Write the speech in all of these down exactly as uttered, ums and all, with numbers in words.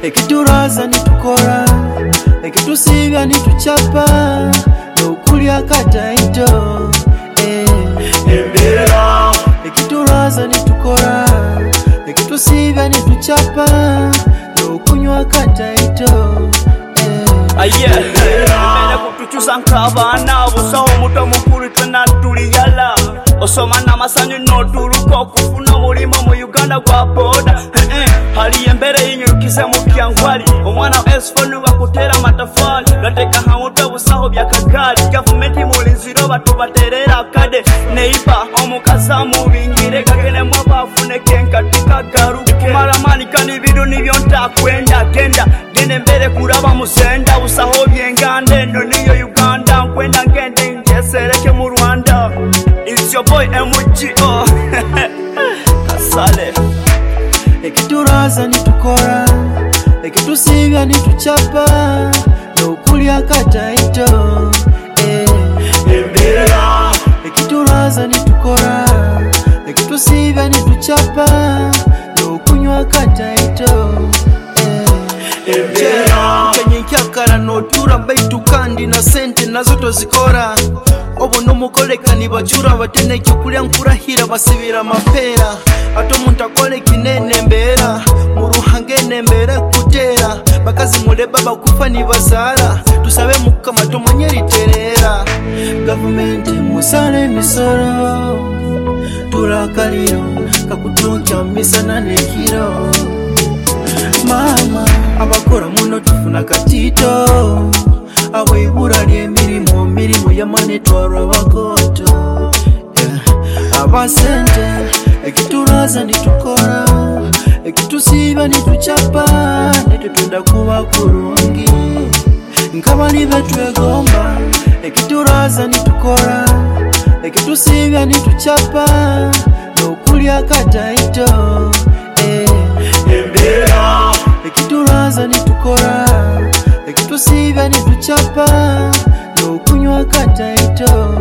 ekituraza nitukora ekitusibya nituchapa nokulya kataito eh embera ekituraza nitukora ekitusibya nituchapa nokunywa kataito eh aye mbele kutuchuza nkabana busaho muto mukuru tena tuliyala osoma namasanyu noturuko kufuna mulimo mu Uganda kwa boda hali embere yinyukize mu kyangwali omwana esfonu bakutera matafali gateka hamuto busaho byakagari government mulinziro batu baterera kade neiba omukaza mu bingire kagene mwabafune kenkatika garu kumara mani kandi bidu nibyo ntakwenda genda gende mbere kuraba musenda busaho byengande ndo niyo Uganda kwenda ngende ngesereke mu Rwanda. It's your boy M G O Kasale ekituraza nitukora ekitusibya nituchapa nokulya kataito eh embera ekituraza nitukora ekitusibya nituchapa nokunywa kataito eh embera kenye kyakara notura baitu kandi na sente nazo tozikora obo nomukolekani bachura batene kyokulya nkurahira basibira mapera ato muntu akole kinene mbera mu ruhange nembere kutera bakazi mule baba kufa ni bazara tusabe mukama tomanye literera government musale misoro turakaliro kakutunja misana nekiro mama abakora muno tufuna katito abo ibura lyemirimo mirimo yamanetwara abakoto yeah. Abasente ekituraza nitukora ekitusiba nituchapa netutunda kuba kurungi nkabali betwegomba ekituraza nitukora ekitusiba nituchapa nokulya kataito eh embera ekituraza nitukora ekitusibya nituchapa nokunywa kataito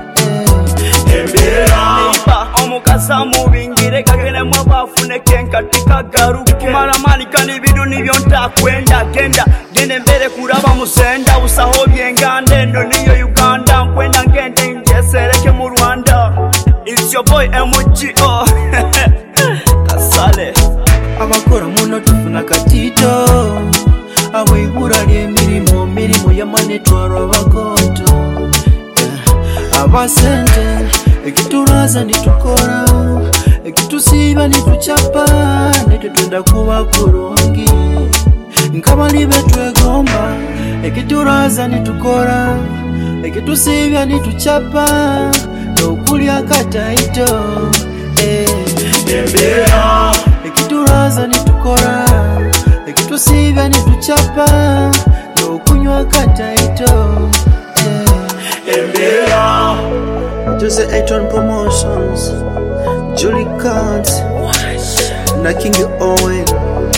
eh embera neiba omukaza mu bingire kagene mwabafune kenkatika garu kumara mani kandi bidu nibyo ntakwenda genda gende mbere kuraba musenda busaho byengande ndo niyo Uganda kwenda ngende ngesereke mu Rwanda. It's your boy M G O Kasale abakora muno tufuna katito abo ibura lyemirimo mirimo yamanetwara abakoto yeah. Abasente ekituraza nitukora ekitusiba nituchapa netutunda kuba kurungi nkabali betwegomba ekituraza nitukora ekitusibya nituchapa nokulya kataito eh embera ekituraza nitukora ekitusibya nituchapa nokunywa kataito eh embera Jose Eton Promotions Julie Cards na King Owen